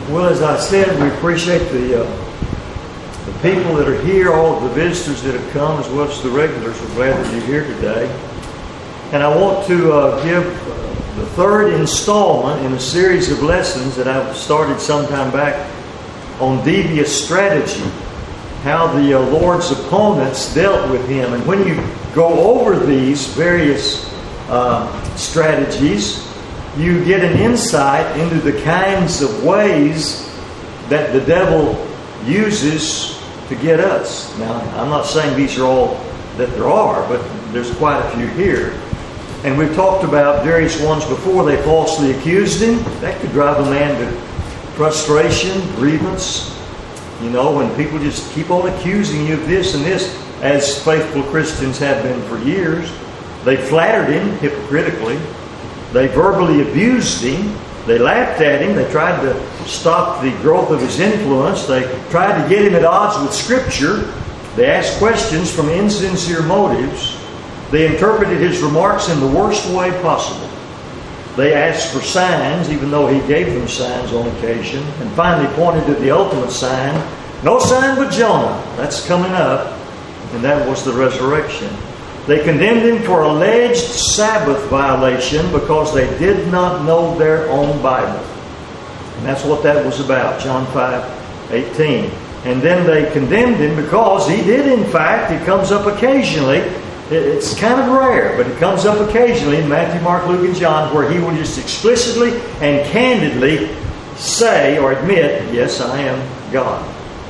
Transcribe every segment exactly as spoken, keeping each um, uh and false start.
Well, as I said, we appreciate the uh, the people that are here, all of the visitors that have come, as well as the regulars. We're glad that you're here today. And I want to uh, give the third installment in a series of lessons that I've started sometime back on devious strategy, how the uh, Lord's opponents dealt with Him. And when you go over these various uh, strategies, you get an insight into the kinds of ways that the devil uses to get us. Now, I'm not saying these are all that there are, but there's quite a few here. And we've talked about various ones before. They falsely accused Him. That could drive a man to frustration, grievance. You know, when people just keep on accusing you of this and this, as faithful Christians have been for years. They flattered Him hypocritically. They verbally abused Him. They laughed at Him. They tried to stop the growth of His influence. They tried to get Him at odds with Scripture. They asked questions from insincere motives. They interpreted His remarks in the worst way possible. They asked for signs, even though He gave them signs on occasion, and finally pointed to the ultimate sign. No sign but Jonah. That's coming up. And that was the resurrection. They condemned Him for alleged Sabbath violation because they did not know their own Bible. And that's what that was about, John five eighteen. And then they condemned Him because He did, in fact, it comes up occasionally. It's kind of rare, but it comes up occasionally in Matthew, Mark, Luke, and John, where He will just explicitly and candidly say or admit, yes, I am God.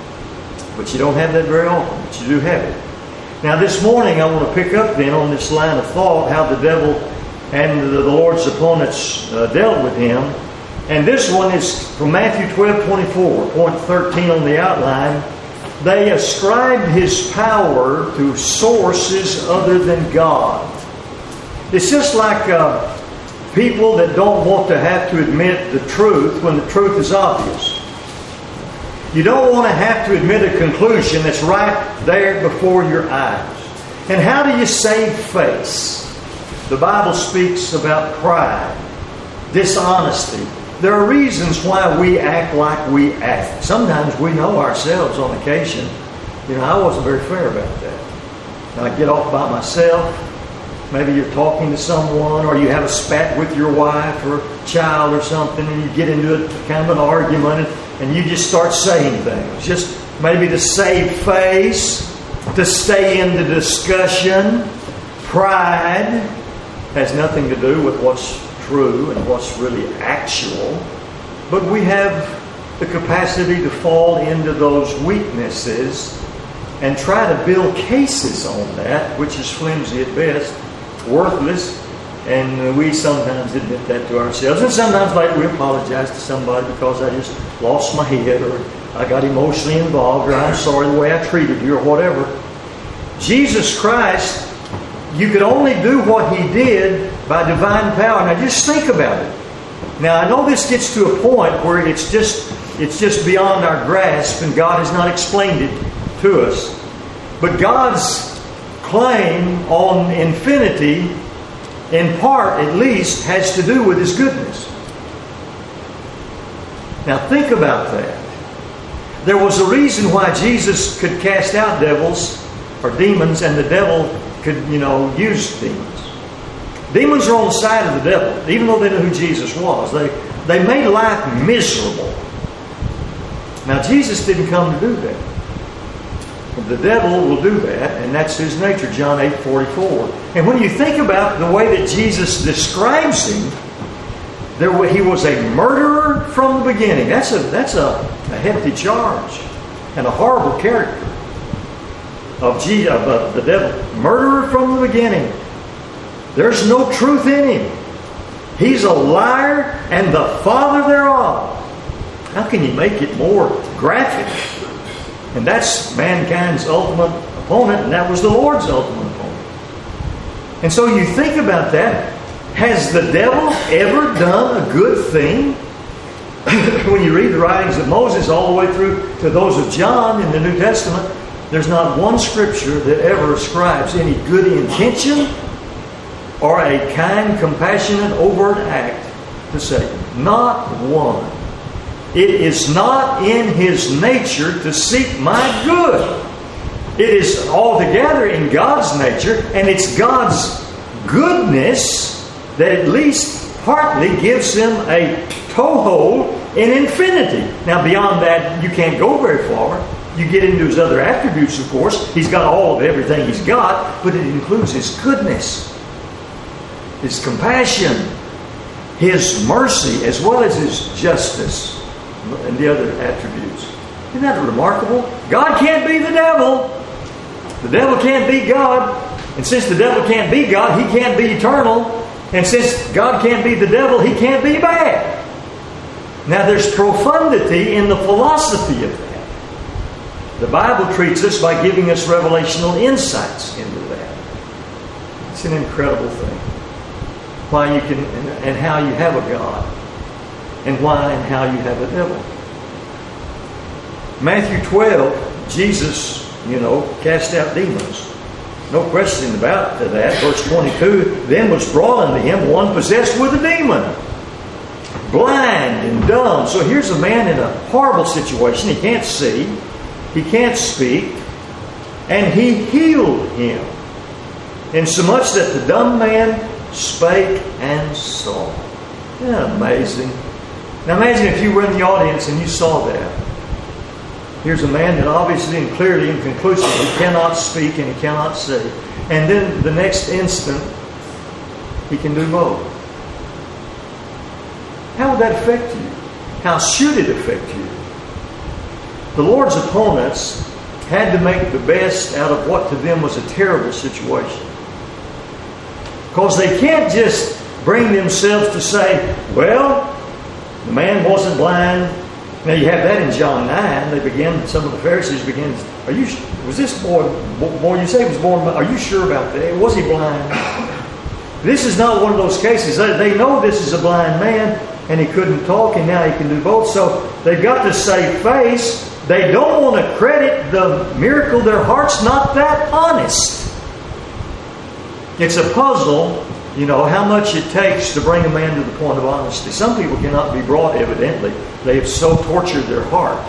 But you don't have that very often, but you do have it. Now this morning I want to pick up then on this line of thought, how the devil and the Lord's opponents uh, dealt with Him. And this one is from Matthew twelve twenty-four, point thirteen on the outline. They ascribed His power to sources other than God. It's just like uh, people that don't want to have to admit the truth when the truth is obvious. You don't want to have to admit a conclusion that's right there before your eyes. And how do you save face? The Bible speaks about pride, dishonesty. There are reasons why we act like we act. Sometimes we know ourselves on occasion. You know, I wasn't very fair about that. And I get off by myself. Maybe you're talking to someone, or you have a spat with your wife or child or something, and you get into a kind of an argument, and you just start saying things. Just maybe to save face, to stay in the discussion. Pride has nothing to do with what's true and what's really actual. But we have the capacity to fall into those weaknesses and try to build cases on that, which is flimsy at best, worthless, and we sometimes admit that to ourselves. And sometimes later we apologize to somebody because I just lost my head, or I got emotionally involved, or I'm sorry the way I treated you, or whatever. Jesus Christ, you could only do what He did by divine power. Now just think about it. Now I know this gets to a point where it's just it's just beyond our grasp, and God has not explained it to us. But God's claim on infinity, in part at least, has to do with His goodness. Now think about that. There was a reason why Jesus could cast out devils or demons, and the devil could, you know, use demons. Demons are on the side of the devil, even though they knew who Jesus was. They, they made life miserable. Now Jesus didn't come to do that. The devil will do that, and that's his nature, John eight forty-four. And when you think about the way that Jesus describes Him, there he was a murderer from the beginning. That's a that's a, a hefty charge and a horrible character of, G, of uh, the devil. Murderer from the beginning. There's no truth in Him. He's a liar and the father thereof. How can you make it more graphic? And that's mankind's ultimate opponent, and that was the Lord's ultimate opponent. And so you think about that. Has the devil ever done a good thing? When you read the writings of Moses all the way through to those of John in the New Testament, there's not one scripture that ever ascribes any good intention or a kind, compassionate, overt act to Satan. Not one. It is not in his nature to seek my good. It is altogether in God's nature, and it's God's goodness that at least partly gives him a toehold in infinity. Now, beyond that, you can't go very far. You get into his other attributes, of course. He's got all of everything he's got, but it includes his goodness, his compassion, his mercy, as well as his justice and the other attributes. Isn't that remarkable? God can't be the devil. The devil can't be God. And since the devil can't be God, he can't be eternal. And since God can't be the devil, he can't be bad. Now there's profundity in the philosophy of that. The Bible treats us by giving us revelational insights into that. It's an incredible thing. Why you can, and how you have a God. And why and how you have a devil. Matthew twelve, Jesus, you know, cast out demons. No question about that. Verse twenty-two, then was brought unto him one possessed with a demon, blind and dumb. So here's a man in a horrible situation. He can't see. He can't speak. And he healed him, insomuch that the dumb man spake and saw. Isn't that amazing? Now imagine if you were in the audience and you saw that. Here's a man that obviously and clearly and conclusively cannot speak and he cannot see. And then the next instant, he can do both. How would that affect you? How should it affect you? The Lord's opponents had to make the best out of what to them was a terrible situation. Because they can't just bring themselves to say, well, the man wasn't blind. Now you have that in John nine. They begin, some of the Pharisees begin, are you, was this boy, boy you say he was born, are you sure about that? Was he blind? This is not one of those cases. They know this is a blind man and he couldn't talk and now he can do both. So they've got to save face. They don't want to credit the miracle. Their heart's not that honest. It's a puzzle, you know, how much it takes to bring a man to the point of honesty. Some people cannot be brought, evidently. They have so tortured their heart.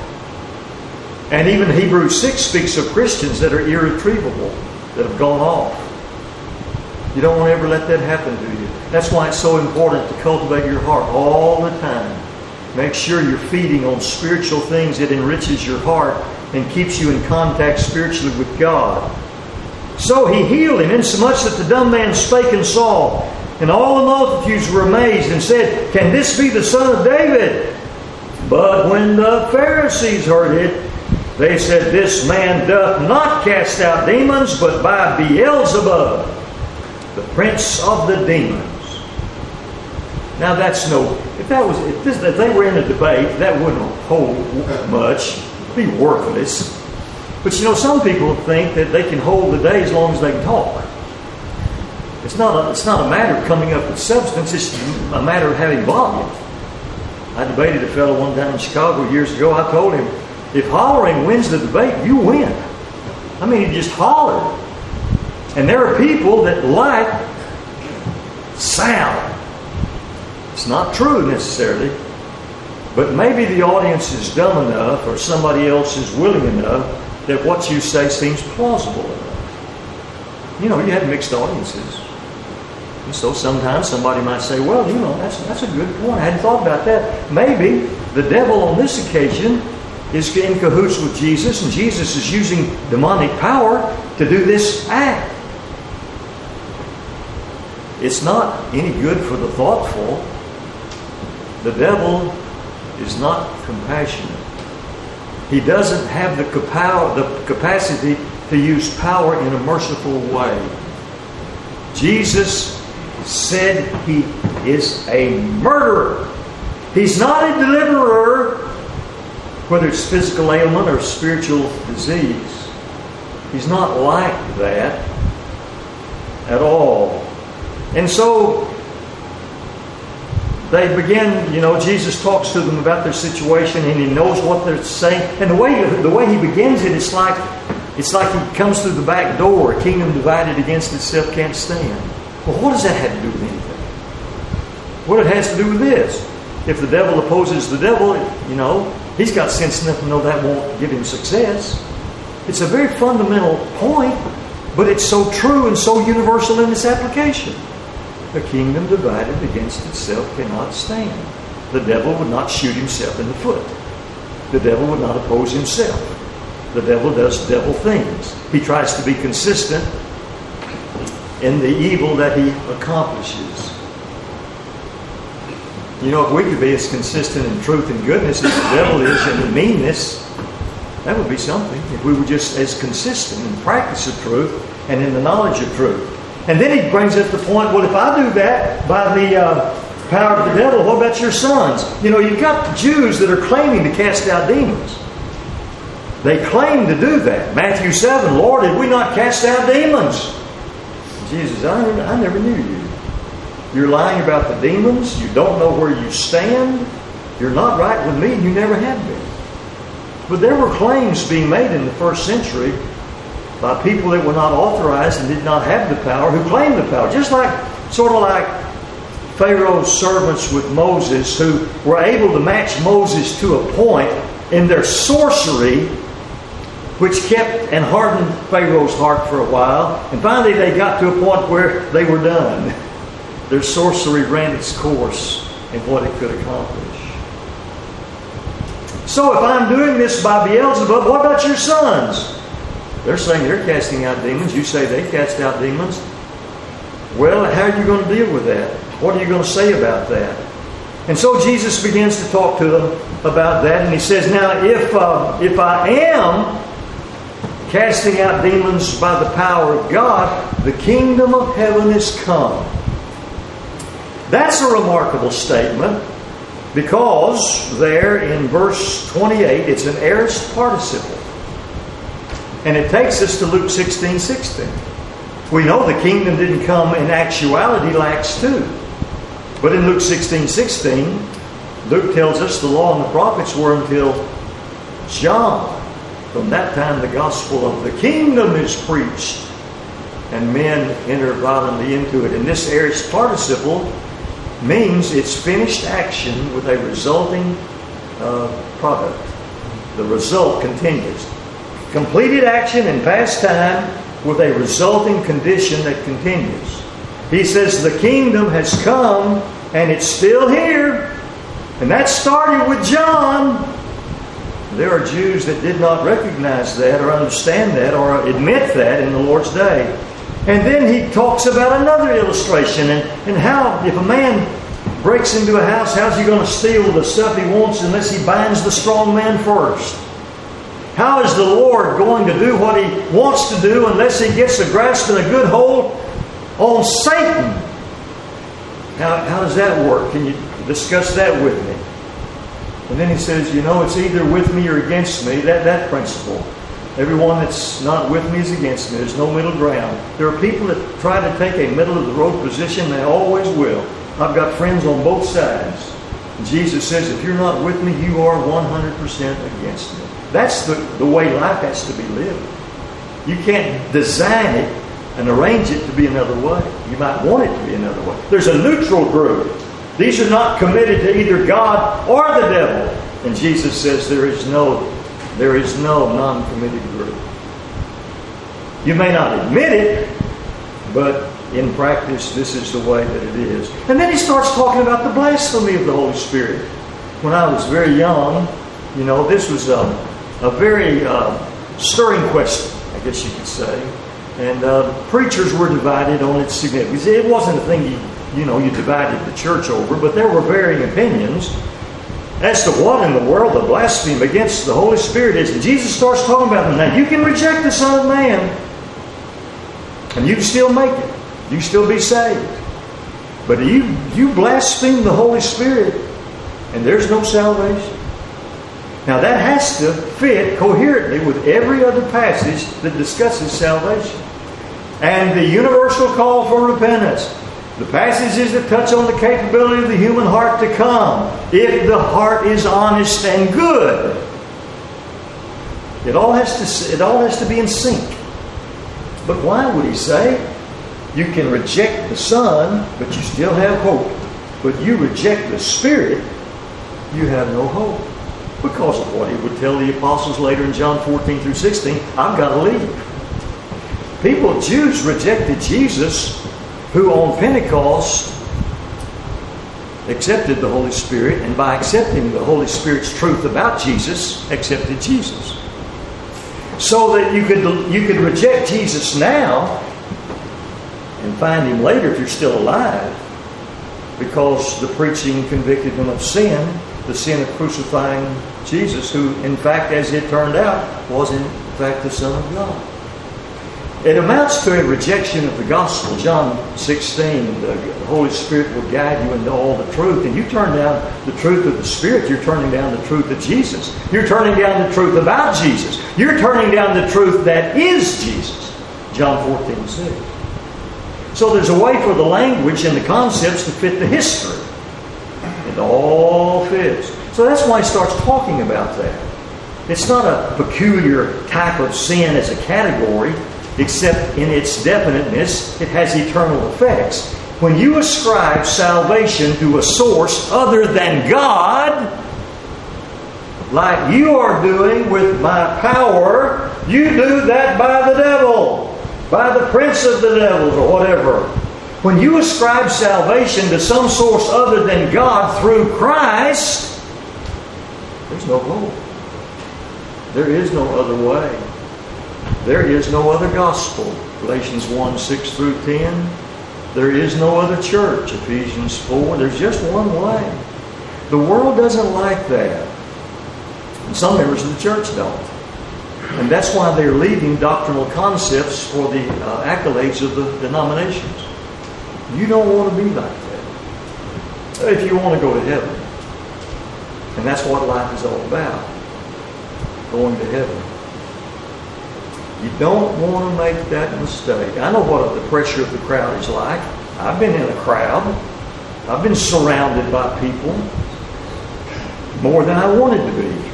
And even Hebrews six speaks of Christians that are irretrievable, that have gone off. You don't want to ever let that happen to you. That's why it's so important to cultivate your heart all the time. Make sure you're feeding on spiritual things that enriches your heart and keeps you in contact spiritually with God. So he healed him, insomuch that the dumb man spake and saw. And all the multitudes were amazed and said, can this be the son of David? But when the Pharisees heard it, they said, this man doth not cast out demons, but by Beelzebub, the prince of the demons. Now that's no, if that was, if, this, if they were in a debate, that wouldn't hold much. It'd be worthless. But you know, some people think that they can hold the day as long as they can talk. It's not a, it's not a matter of coming up with substance, it's a matter of having volume. I debated a fellow one time in Chicago years ago. I told him, if hollering wins the debate, you win. I mean, he just hollered. And there are people that like sound. It's not true necessarily, but maybe the audience is dumb enough or somebody else is willing enough that what you say seems plausible enough. You know, you have mixed audiences. And so sometimes somebody might say, well, you know, that's, that's a good point. I hadn't thought about that. Maybe the devil on this occasion is in cahoots with Jesus, and Jesus is using demonic power to do this act. It's not any good for the thoughtful. The devil is not compassionate. He doesn't have the capacity to use power in a merciful way. Jesus said he is a murderer. He's not a deliverer, whether it's physical ailment or spiritual disease. He's not like that at all. And so they begin, you know, Jesus talks to them about their situation and he knows what they're saying. And the way the way he begins it, it's like it's like he comes through the back door. A kingdom divided against itself can't stand. Well, what does that have to do with anything? What it has to do with this? if the devil opposes the devil, you know, he's got sense enough to know that won't give him success. It's a very fundamental point, but it's so true and so universal in its application. A kingdom divided against itself cannot stand. The devil would not shoot himself in the foot. The devil would not oppose himself. The devil does devil things. He tries to be consistent in the evil that he accomplishes. You know, if we could be as consistent in truth and goodness as the devil is in meanness, that would be something. If we were just as consistent in practice of truth and in the knowledge of truth. And then he brings up the point, well, if I do that by the uh, power of the devil, what about your sons? You know, you've got Jews that are claiming to cast out demons. They claim to do that. Matthew seven, Lord, did we not cast out demons? Jesus, I never, I never knew you. You're lying about the demons. You don't know where you stand. You're not right with me, and you never have been. But there were claims being made in the first century by people that were not authorized and did not have the power, who claimed the power. Just like, sort of like Pharaoh's servants with Moses, who were able to match Moses to a point in their sorcery, which kept and hardened Pharaoh's heart for a while. And finally they got to a point where they were done. Their sorcery ran its course in what it could accomplish. So if I'm doing this by Beelzebub, what about your sons? They're saying they're casting out demons. You say they cast out demons. Well, how are you going to deal with that? What are you going to say about that? And so Jesus begins to talk to them about that. And he says, now if, uh, if I am casting out demons by the power of God, the kingdom of heaven is come. That's a remarkable statement, because there in verse twenty-eight, it's an aorist participle. And it takes us to Luke sixteen sixteen. We know the kingdom didn't come in actuality till Acts two. But in Luke sixteen sixteen, Luke tells us the law and the prophets were until John. From that time the gospel of the kingdom is preached, and men enter violently into it. And this aorist participle means it's finished action with a resulting uh, product. The result continues. Completed action in past time with a resulting condition that continues. He says the kingdom has come and it's still here. And that started with John. There are Jews that did not recognize that or understand that or admit that in the Lord's day. And then he talks about another illustration and, and how if a man breaks into a house, how's he going to steal the stuff he wants unless he binds the strong man first? How is the Lord going to do what He wants to do unless He gets a grasp and a good hold on Satan? How, how does that work? Can you discuss that with me? And then he says, you know, it's either with me or against me. That, that principle. Everyone that's not with me is against me. There's no middle ground. There are people that try to take a middle-of-the-road position. They always will. I've got friends on both sides. Jesus says, if you're not with me, you are one hundred percent against me. That's the, the way life has to be lived. You can't design it and arrange it to be another way. You might want it to be another way. There's a neutral group. These are not committed to either God or the devil. And Jesus says there is no, there is no non-committed group. You may not admit it, but in practice, this is the way that it is. And then he starts talking about the blasphemy of the Holy Spirit. When I was very young, you know, this was a, a very uh, stirring question, I guess you could say. And uh, preachers were divided on its significance. It wasn't a thing you, you know, you divided the church over, but there were varying opinions as to what in the world the blasphemy against the Holy Spirit is. And Jesus starts talking about them. Now, you can reject the Son of Man, and you can still make it. You can still be saved. But you, you blaspheme the Holy Spirit, and there's no salvation. Now, that has to fit coherently with every other passage that discusses salvation. And the universal call for repentance. The passages that touch on the capability of the human heart to come, if the heart is honest and good. It all has to, it all has to be in sync. But why would he say, you can reject the Son, but you still have hope. But you reject the Spirit, you have no hope. Because of what he would tell the apostles later in John fourteen through sixteen, I've got to leave. People, Jews rejected Jesus, who on Pentecost accepted the Holy Spirit, and by accepting the Holy Spirit's truth about Jesus, accepted Jesus. So that you could you could reject Jesus now and find him later if you're still alive, because the preaching convicted him of sin, the sin of crucifying Jesus, who in fact, as it turned out, was in fact the Son of God. It amounts to a rejection of the gospel. John sixteen, the Holy Spirit will guide you into all the truth. And you turn down the truth of the Spirit, you're turning down the truth of Jesus. You're turning down the truth about Jesus. You're turning down the truth that is Jesus. John fourteen six. So there's a way for the language and the concepts to fit the history. It all fits. So that's why he starts talking about that. It's not a peculiar type of sin as a category, except in its definiteness, it has eternal effects. When you ascribe salvation to a source other than God, like you are doing with my power, you do that by the devil, by the prince of the devils, or whatever. When you ascribe salvation to some source other than God through Christ, there's no hope. There is no other way. There is no other gospel. Galatians one, six through ten. There is no other church. Ephesians four. There's just one way. The world doesn't like that. And some members of the church don't. And that's why they're leaving doctrinal concepts for the uh, accolades of the denominations. You don't want to be like that. If you want to go to heaven. And that's what life is all about. Going to heaven. You don't want to make that mistake. I know what the pressure of the crowd is like. I've been in a crowd. I've been surrounded by people more than I wanted to be.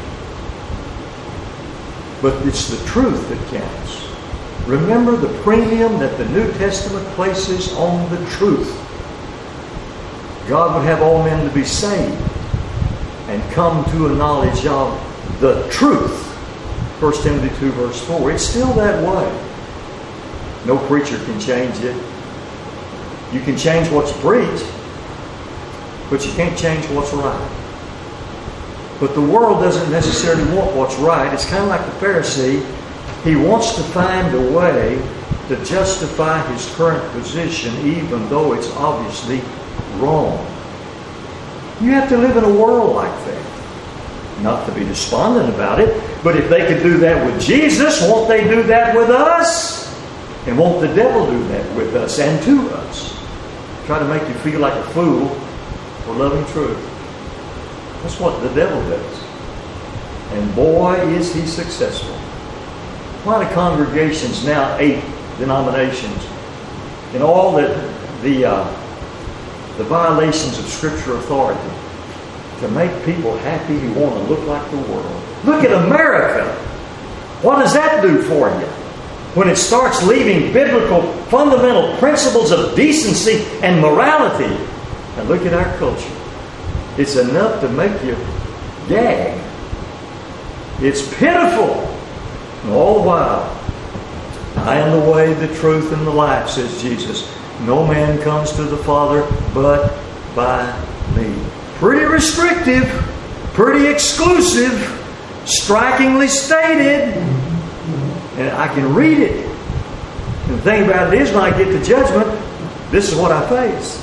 But it's the truth that counts. Remember the premium that the New Testament places on the truth. God would have all men to be saved and come to a knowledge of the truth. First Timothy two verse four. It's still that way. No preacher can change it. You can change what's preached, but you can't change what's right. But the world doesn't necessarily want what's right. It's kind of like the Pharisee. He wants to find a way to justify his current position even though it's obviously wrong. You have to live in a world like that. Not to be despondent about it, but if they could do that with Jesus, won't they do that with us? And won't the devil do that with us and to us? Try to make you feel like a fool for loving truth. That's what the devil does. And boy, is he successful. A lot of congregations now, eight denominations, and all the, the, uh, the violations of Scripture authority to make people happy who want to look like the world. Look at America. What does that do for you? When it starts leaving biblical fundamental principles of decency and morality. And look at our culture. It's enough to make you gag. It's pitiful. And all the while, I am the way, the truth, and the life, says Jesus. No man comes to the Father but by me. Pretty restrictive, pretty exclusive, strikingly stated. And I can read it. And the thing about it is, when I get to judgment, this is what I face.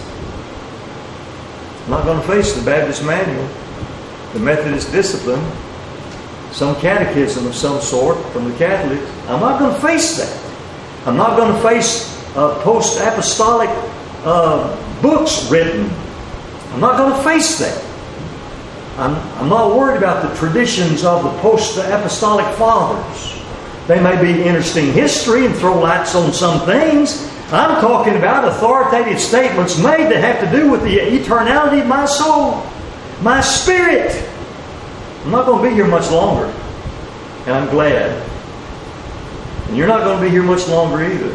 I'm not going to face the Baptist manual, the Methodist discipline, some catechism of some sort from the Catholics. I'm not going to face that. I'm not going to face uh, post-apostolic uh, books written. I'm not going to face that. I'm, I'm not worried about the traditions of the post-apostolic fathers. They may be interesting history and throw lights on some things. I'm talking about authoritative statements made that have to do with the eternality of my soul, my spirit. I'm not going to be here much longer. And I'm glad. And you're not going to be here much longer either.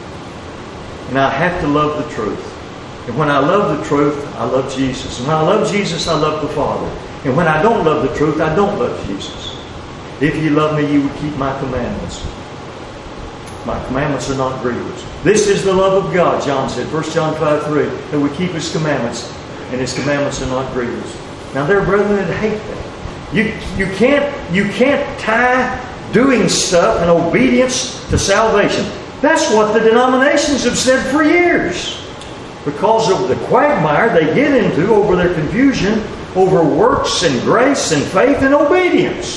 And I have to love the truth. And when I love the truth, I love Jesus. And when I love Jesus, I love the Father. And when I don't love the truth, I don't love Jesus. If you love me, you would keep my commandments. My commandments are not grievous. This is the love of God, John said, First John five three, that we keep His commandments, and His commandments are not grievous. Now there are brethren that hate that. You, you, can't, you can't tie doing stuff and obedience to salvation. That's what the denominations have said for years. Because of the quagmire they get into over their confusion over works and grace and faith and obedience.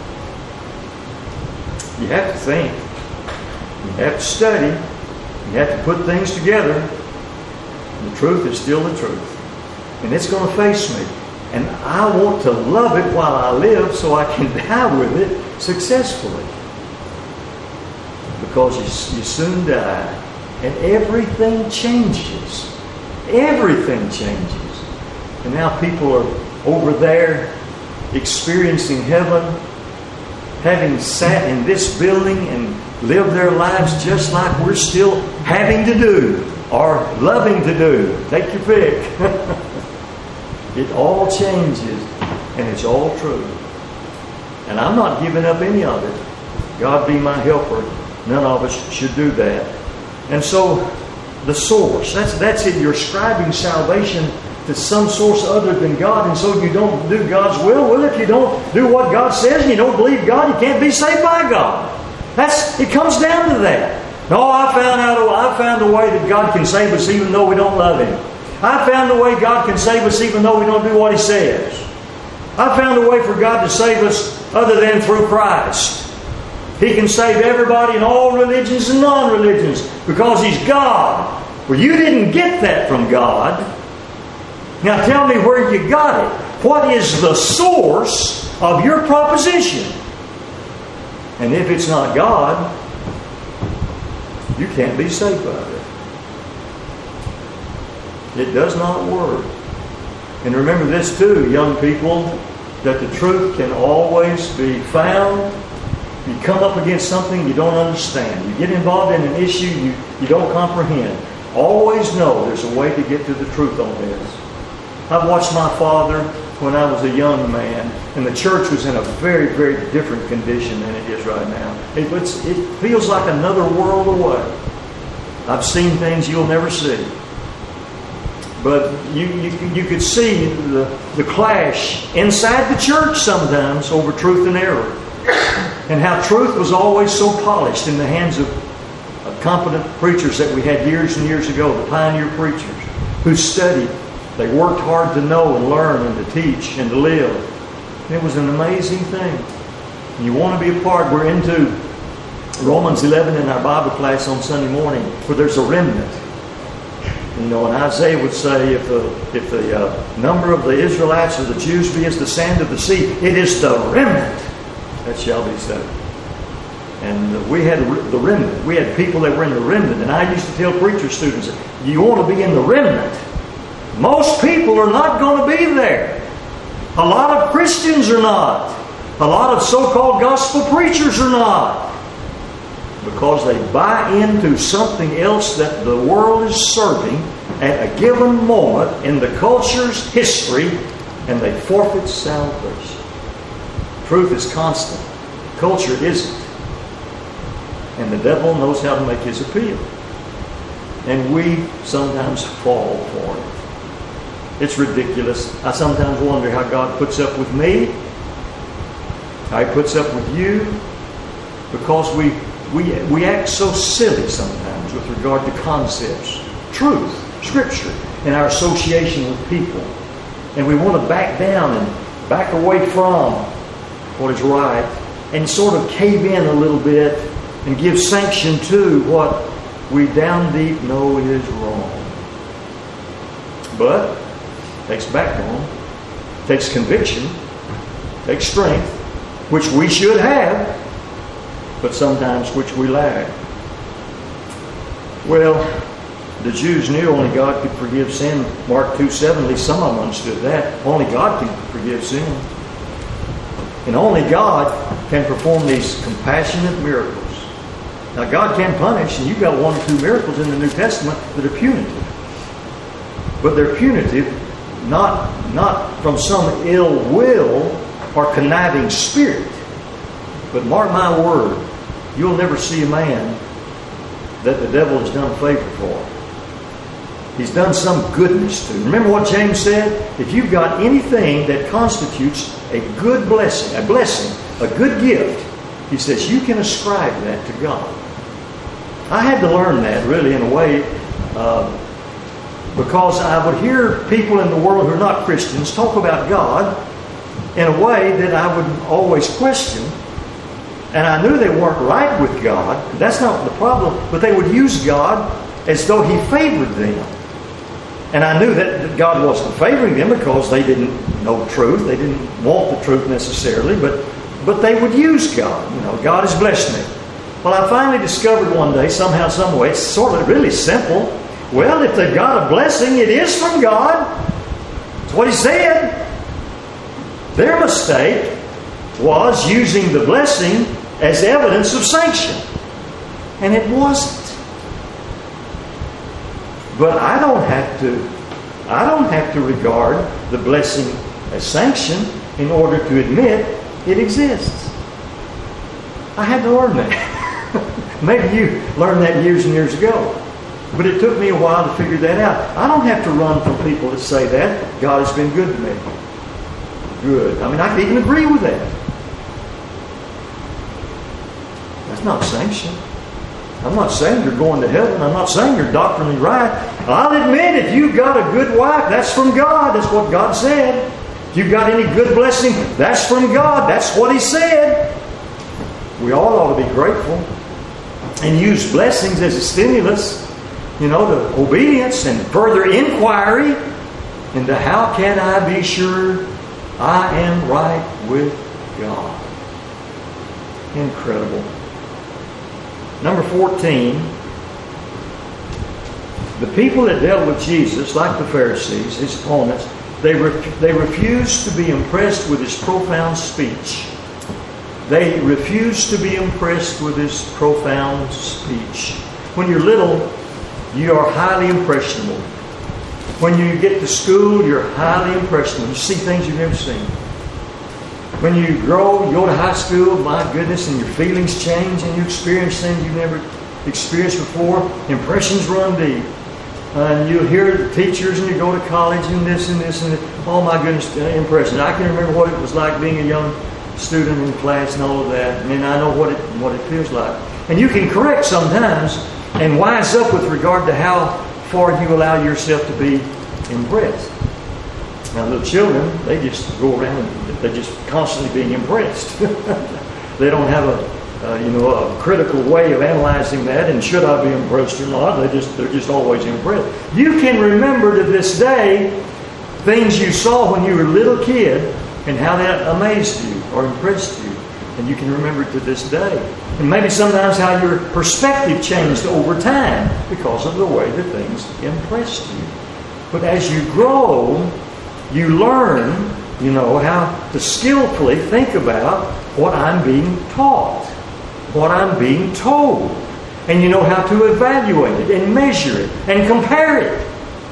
You have to think. You have to study. You have to put things together. The truth is still the truth. And it's going to face me. And I want to love it while I live so I can die with it successfully. Because you, you soon die and everything changes. Everything changes. And now people are over there experiencing heaven, having sat in this building and lived their lives just like we're still having to do or loving to do. Take your pick. It all changes and it's all true. And I'm not giving up any of it. God be my helper. None of us should do that. And so the source, that's, that's it. You're ascribing salvation to some source other than God, and so you don't do God's will. Well, if you don't do what God says and you don't believe God, you can't be saved by God. That's it comes down to that. No, I found out. I found a way that God can save us even though we don't love Him. I found a way God can save us even though we don't do what He says. I found a way for God to save us other than through Christ. He can save everybody in all religions and non-religions because He's God. Well, you didn't get that from God. Now tell me where you got it. What is the source of your proposition? And if it's not God, you can't be saved by it. It does not work. And remember this too, young people, that the truth can always be found. You come up against something you don't understand. You get involved in an issue you, you don't comprehend. Always know there's a way to get to the truth on this. I've watched my father when I was a young man, and the church was in a very, very different condition than it is right now. It, it's, it feels like another world away. I've seen things you'll never see. But you, you, you could see the, the clash inside the church sometimes over truth and error. And how truth was always so polished in the hands of, of competent preachers that we had years and years ago, the pioneer preachers who studied. They worked hard to know and learn and to teach and to live. And it was an amazing thing. And you want to be a part. We're into Romans eleven in our Bible class on Sunday morning, where there's a remnant. You know, and Isaiah would say, if the if the uh, number of the Israelites or the Jews be as the sand of the sea, it is the remnant that shall be saved. And we had the remnant. We had people that were in the remnant. And I used to tell preacher students, you want to be in the remnant. Most people are not going to be there. A lot of Christians are not. A lot of so-called gospel preachers are not. Because they buy into something else that the world is serving at a given moment in the culture's history, and they forfeit salvation. Truth is constant. Culture isn't. And the devil knows how to make his appeal. And we sometimes fall for it. It's ridiculous. I sometimes wonder how God puts up with me, how He puts up with you, because we we we act so silly sometimes with regard to concepts, truth, Scripture, and our association with people. And we want to back down and back away from what is right and sort of cave in a little bit and give sanction to what we down deep know is wrong. But it takes backbone, it takes conviction, it takes strength, which we should have, but sometimes which we lack. Well, the Jews knew only God could forgive sin. Mark two seven, at least some of them understood that. Only God can forgive sin. And only God can perform these compassionate miracles. Now, God can punish, and you've got one or two miracles in the New Testament that are punitive. But they're punitive not, not from some ill will or conniving spirit. But mark my word, you'll never see a man that the devil has done a favor for. He's done some goodness to. Remember what James said? If you've got anything that constitutes a good blessing, a blessing, a good gift, he says you can ascribe that to God. I had to learn that really in a way uh, because I would hear people in the world who are not Christians talk about God in a way that I would always question. And I knew they weren't right with God. That's not the problem. But they would use God as though He favored them. And I knew that God wasn't favoring them because they didn't know the truth. They didn't want the truth necessarily. But, but they would use God. You know, God has blessed me. Well, I finally discovered one day, somehow, some way, it's sort of really simple. Well, if they've got a blessing, it is from God. That's what He said. Their mistake was using the blessing as evidence of sanction. And it wasn't. But I don't have to I don't have to regard the blessing as sanction in order to admit it exists. I had to learn that. Maybe you learned that years and years ago. But it took me a while to figure that out. I don't have to run from people that say that. God has been good to me. Good. I mean, I can even agree with that. That's not sanction. I'm not saying you're going to heaven. I'm not saying you're doctrinally right. I'll admit if you've got a good wife, that's from God. That's what God said. If you've got any good blessing, that's from God. That's what He said. We all ought to be grateful and use blessings as a stimulus, you know, to obedience and further inquiry into how can I be sure I am right with God. Incredible. Number fourteen, the people that dealt with Jesus, like the Pharisees, His opponents, they, ref- they refused to be impressed with His profound speech. They refused to be impressed with His profound speech. When you're little, you are highly impressionable. When you get to school, you're highly impressionable. You see things you've never seen. When you grow, you go to high school, my goodness, and your feelings change and you experience things you've never experienced before. Impressions run deep. Uh, and you hear the teachers and you go to college and this and this and this. Oh my goodness, uh, impressions. I can remember what it was like being a young student in class and all of that. I mean, I know what it, what it feels like. And you can correct sometimes and wise up with regard to how far you allow yourself to be impressed. Now, little children, they just go around and they're just constantly being impressed. They don't have a, uh, you know, a critical way of analyzing that. And should I be impressed or not? They just they're just always impressed. You can remember to this day things you saw when you were a little kid and how that amazed you or impressed you, and you can remember it to this day. And maybe sometimes how your perspective changed over time because of the way that things impressed you. But as you grow, you learn, you know, how to skillfully think about what I'm being taught, what I'm being told. And you know how to evaluate it and measure it and compare it.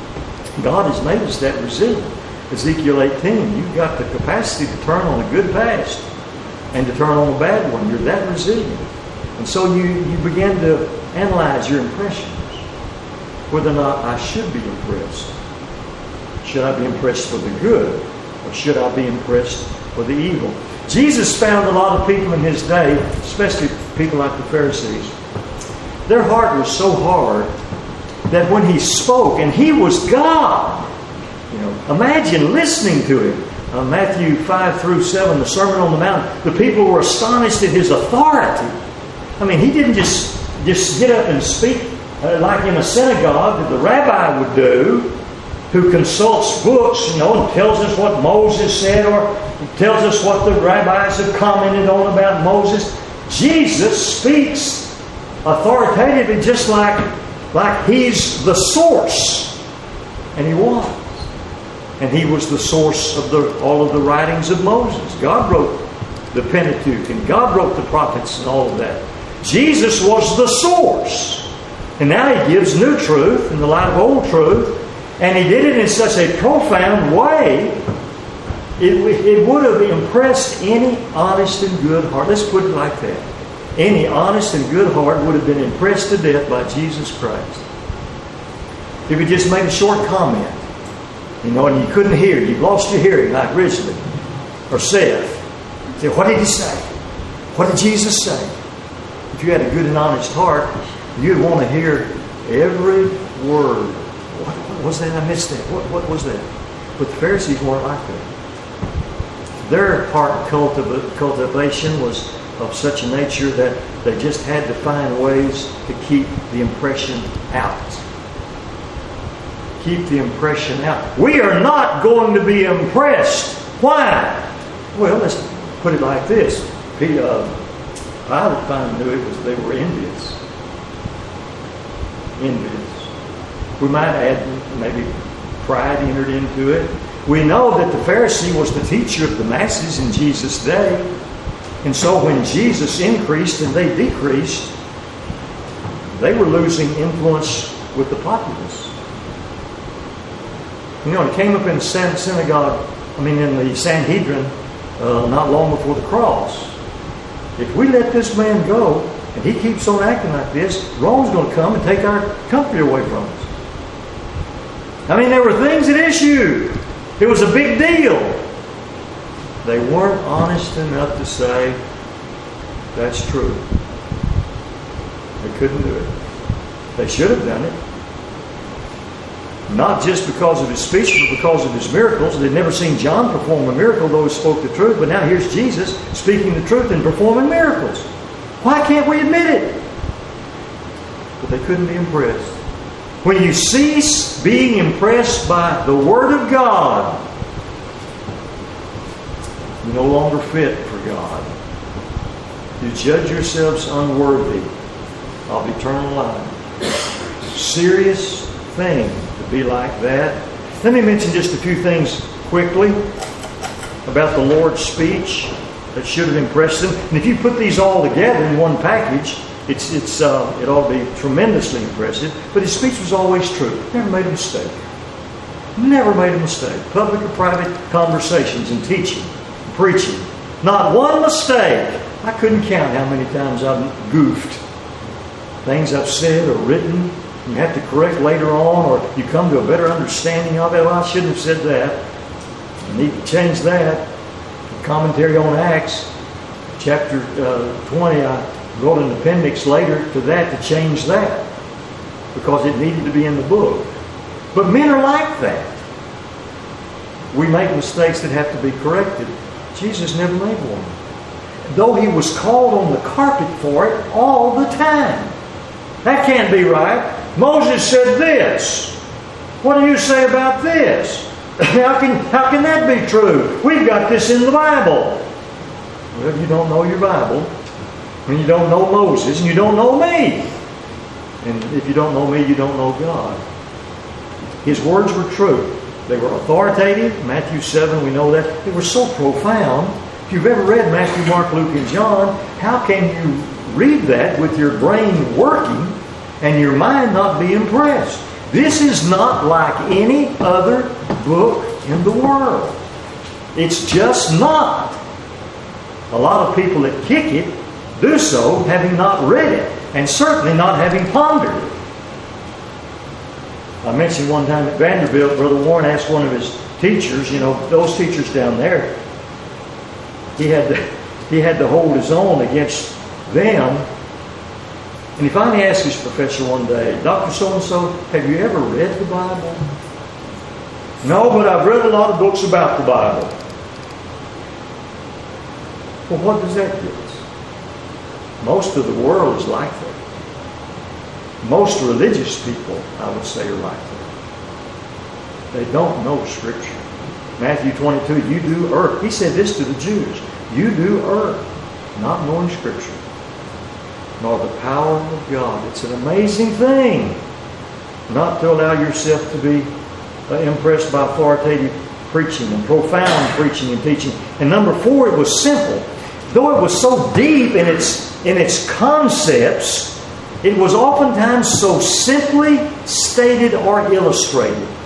God has made us that resilient. Ezekiel eighteen, you've got the capacity to turn on a good past and to turn on a bad one. You're that resilient. And so you, you begin to analyze your impressions. Whether or not I should be impressed. Should I be impressed for the good? Or should I be impressed for the evil? Jesus found a lot of people in His day, especially people like the Pharisees. Their heart was so hard that when He spoke, and He was God, you know, imagine listening to Him. Uh, Matthew five through seven, the Sermon on the Mount, the people were astonished at His authority. I mean, He didn't just, just get up and speak uh, like in a synagogue that the rabbi would do, who consults books, you know, and tells us what Moses said or tells us what the rabbis have commented on about Moses. Jesus speaks authoritatively just like, like He's the source. And He was. And He was the source of the, all of the writings of Moses. God wrote the Pentateuch and God wrote the prophets and all of that. Jesus was the source. And now He gives new truth in the light of old truth. And he did it in such a profound way, it, it would have impressed any honest and good heart. Let's put it like that. Any honest and good heart would have been impressed to death by Jesus Christ. If he just made a short comment, you know, and you couldn't hear, you've lost your hearing like Ridgely or Seth. Say, what did he say? What did Jesus say? If you had a good and honest heart, you'd want to hear every word. What, what was that? I missed that. What, what was that? But the Pharisees weren't like that. Their heart cultiv- cultivation was of such a nature that they just had to find ways to keep the impression out. Keep the impression out. We are not going to be impressed. Why? Well, let's put it like this. He, uh, Pilate finally knew it was they were envious. Envious. We might add maybe pride entered into it. We know that the Pharisee was the teacher of the masses in Jesus' day. And so when Jesus increased and they decreased, they were losing influence with the populace. You know, it came up in the synagogue, I mean in the Sanhedrin, uh, not long before the cross. If we let this man go, and he keeps on acting like this, Rome's going to come and take our country away from us. I mean, there were things at issue. It was a big deal. They weren't honest enough to say, that's true. They couldn't do it. They should have done it. Not just because of his speech, but because of his miracles. They'd never seen John perform a miracle, though he spoke the truth. But now here's Jesus speaking the truth and performing miracles. Why can't we admit it? But they couldn't be impressed. When you cease being impressed by the Word of God, you're no longer fit for God. You judge yourselves unworthy of eternal life. Serious thing to be like that. Let me mention just a few things quickly about the Lord's speech that should have impressed them. And if you put these all together in one package, it's it's uh, it ought to be tremendously impressive. But his speech was always true. Never made a mistake. Never made a mistake. Public or private conversations and teaching, preaching. Not one mistake. I couldn't count how many times I've goofed. Things I've said or written, you have to correct later on, or you come to a better understanding of it. Well, I shouldn't have said that. I need to change that. Commentary on Acts, chapter uh, twenty, I wrote an appendix later to that to change that, because it needed to be in the book. But men are like that. We make mistakes that have to be corrected. Jesus never made one. Though he was called on the carpet for it all the time. That can't be right. Moses said this. What do you say about this? How can, how can that be true? We've got this in the Bible. Well, you don't know your Bible. And you don't know Moses. And you don't know me. And if you don't know me, you don't know God. His words were true. They were authoritative. Matthew seven, we know that. They were so profound. If you've ever read Matthew, Mark, Luke, and John, how can you read that with your brain working and your mind not be impressed? This is not like any other book in the world. It's just not. A lot of people that kick it do so having not read it, and certainly not having pondered it. I mentioned one time at Vanderbilt, Brother Warren asked one of his teachers, you know, those teachers down there, he had to, he had to hold his own against them. And he finally asked his professor one day, Doctor So-and-so, have you ever read the Bible? No, but I've read a lot of books about the Bible. Well, what does that get us? Most of the world is like that. Most religious people, I would say, are like that. They don't know Scripture. Matthew twenty-two, you do err. He said this to the Jews. You do err, not knowing Scripture, nor the power of God. It's an amazing thing not to allow yourself to be uh, impressed by authoritative preaching and profound preaching and teaching. And number four, it was simple. Though it was so deep in its in its concepts, it was oftentimes so simply stated or illustrated.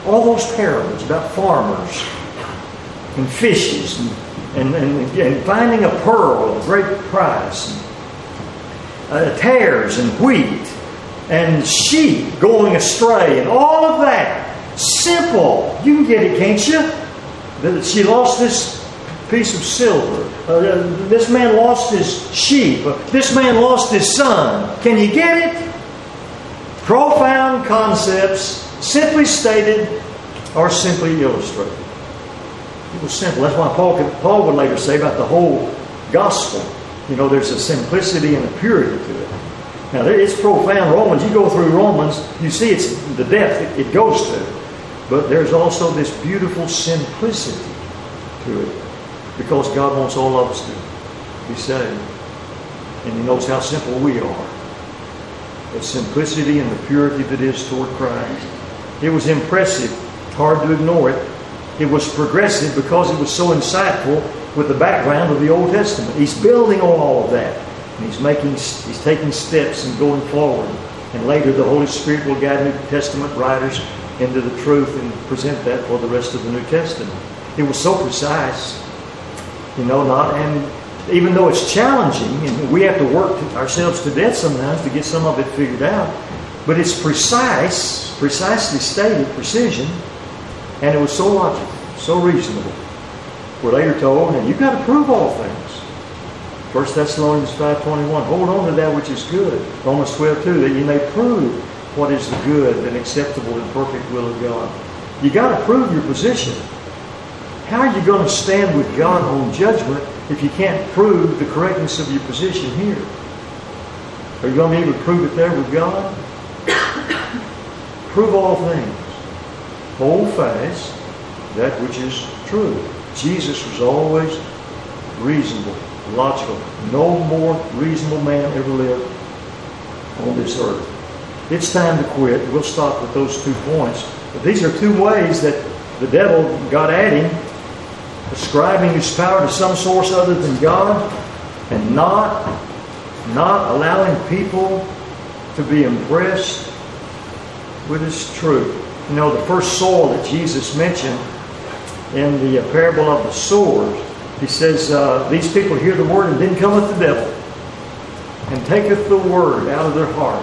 all those parables about farmers and fishes and, and, and, and finding a pearl of great price, and, uh, tares and wheat and sheep going astray and all of that. Simple. You can get it, can't you? That she lost this piece of silver. Uh, this man lost his sheep. Uh, this man lost his son. Can you get it? Profound concepts, simply stated or simply illustrated. It was simple. That's why Paul, could, Paul would later say about the whole gospel. You know, there's a simplicity and a purity to it. Now, it's profound. Romans, you go through Romans, you see it's the depth it goes to. But there's also this beautiful simplicity to it. Because God wants all of us to be saved. And He knows how simple we are. The simplicity and the purity that is toward Christ. It was impressive. Hard to ignore it. It was progressive because it was so insightful with the background of the Old Testament. He's building on all of that. And he's making, he's taking steps and going forward. And later the Holy Spirit will guide New Testament writers into the truth and present that for the rest of the New Testament. It was so precise. You know, not, and even though it's challenging, and we have to work ourselves to death sometimes to get some of it figured out, but it's precise, precisely stated, precision, and it was so logical, so reasonable. We're later told, and you've got to prove all things. First Thessalonians five twenty-one, hold on to that which is good. Romans twelve two, that you may prove what is the good and acceptable and perfect will of God. You got to prove your position. How are you going to stand with God on judgment if you can't prove the correctness of your position here? Are you going to be able to prove it there with God? Prove all things. Hold fast that which is true. Jesus was always reasonable, logical. No more reasonable man ever lived on this earth. It's time to quit. We'll stop with those two points. But these are two ways that the devil got at him, ascribing his power to some source other than God, and not, not allowing people to be impressed with his truth. You know, the first soil that Jesus mentioned in the parable of the sword, he says, uh, these people hear the word, and then cometh the devil, and taketh the word out of their heart,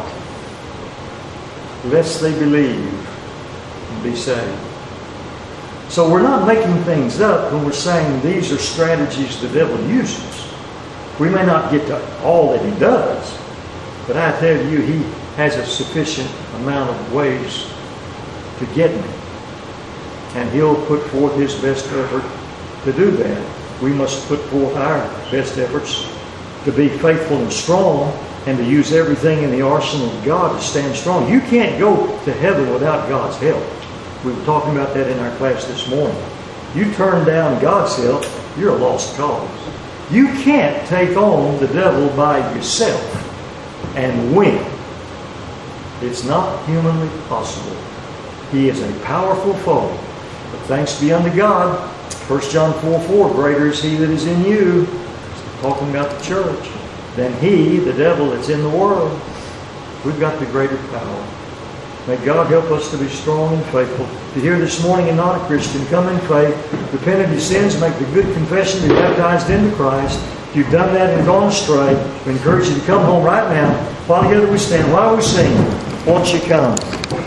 lest they believe and be saved. So we're not making things up when we're saying these are strategies the devil uses. We may not get to all that he does, but I tell you, he has a sufficient amount of ways to get me. And he'll put forth his best effort to do that. We must put forth our best efforts to be faithful and strong and to use everything in the arsenal of God to stand strong. You can't go to heaven without God's help. We were talking about that in our class this morning. You turn down God's help, you're a lost cause. You can't take on the devil by yourself and win. It's not humanly possible. He is a powerful foe. But thanks be unto God, First John four four, greater is he that is in you, talking about the church, than he, the devil, that's in the world. We've got the greater power. May God help us to be strong and faithful. If you're here this morning and not a Christian, come in faith, repent of your sins, make the good confession, be baptized into Christ. If you've done that and gone astray, we encourage you to come home right now. While together we stand, while we sing, won't you come?